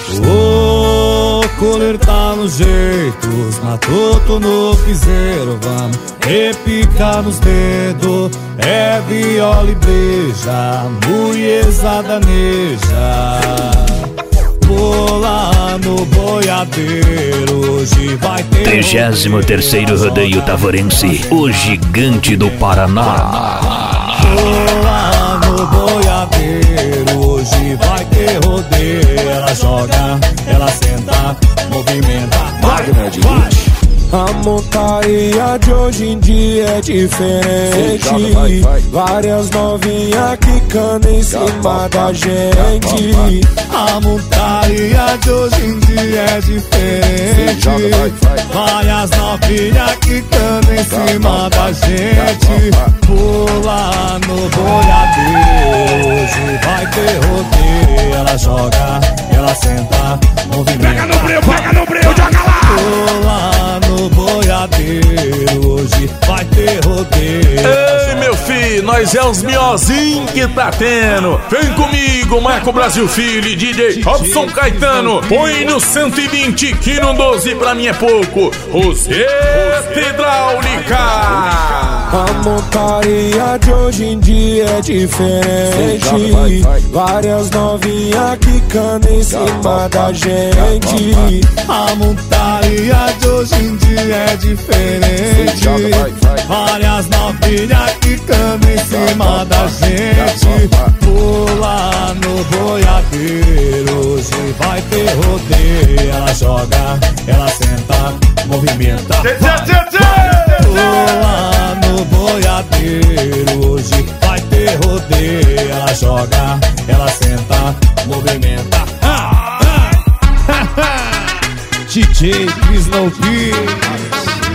O coleiro tá nos jeitos, matuto no piseiro, vamos repicar nos dedos. É viola e beija, mulherzada neja. Vou lá no boiadeiro, hoje vai ter 33º Rodeio Tavorense, o gigante do Paraná. Vou lá no boiadeiro, hoje vai ter rodeio. Ela joga, ela senta, movimenta. Vai, vai. A montaria de hoje em dia é diferente. Várias novinhas quicando em cima da gente. A montaria de hoje em dia é diferente. Várias novinhas quicando em cima da gente. Pula no boiadeiro, hoje vai ter rodeio. Ela joga, ela senta, movimenta. Pega no breu, joga lá! Pula no boiadeiro, hoje vai ter rodeio. Ei, meu filho, nós é os miozinhos que tá tendo. Vem comigo, Marco Brasil Filho e DJ Robson Caetano. Põe no 120 que no 12 pra mim é pouco. Roseta Hidráulica. A montaria de hoje em dia é diferente. Várias novinhas quicando em cima da gente. A montaria de hoje em dia é diferente. Várias novinhas quicando em cima da gente. Pula no boiadeiro, hoje vai ter rodeio. Ela joga, ela senta, movimenta. Pula no boiadeiro, hoje vai ter rodeio. Ela joga, ela senta, movimenta. DJ Snow Kids.